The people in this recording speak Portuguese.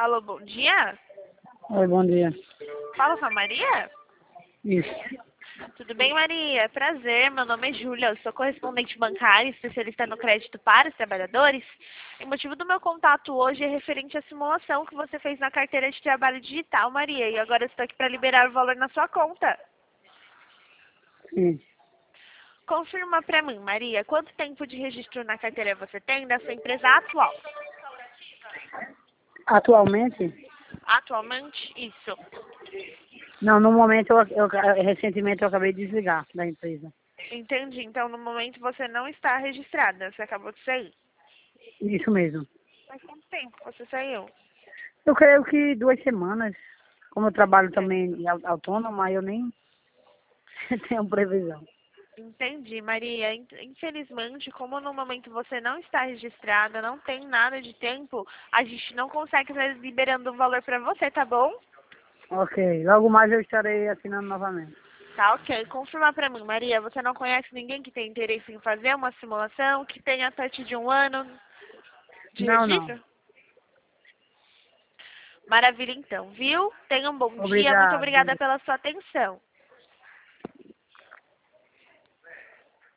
Alô, bom dia? Oi, bom dia. Fala com a Maria? Isso. Tudo bem, Maria? Prazer, meu nome é Júlia, eu sou correspondente bancária, especialista no crédito para os trabalhadores. O motivo do meu contato hoje é referente à simulação que você fez na carteira de trabalho digital, Maria, e agora eu estou aqui para liberar o valor na sua conta. Sim. Confirma para mim, Maria, quanto tempo de registro na carteira você tem da sua empresa atual? Atualmente? Atualmente, isso. Não, no momento, recentemente eu acabei de desligar da empresa. Entendi. Então, no momento você não está registrada, você acabou de sair. Isso mesmo. Faz quanto tempo você saiu? Eu creio que 2 semanas. Como eu trabalho também autônoma, eu nem tenho previsão. Entendi, Maria. Infelizmente, como no momento você não está registrada, não tem nada de tempo, a gente não consegue estar liberando o valor para você, tá bom? Ok. Logo mais eu estarei assinando novamente. Tá, ok. Confirma para mim, Maria, você não conhece ninguém que tem interesse em fazer uma simulação, que tenha a partir de 1 ano de Não, não. registro? Maravilha, então, viu? Tenha um bom dia. Muito Obrigado. obrigada pela sua atenção.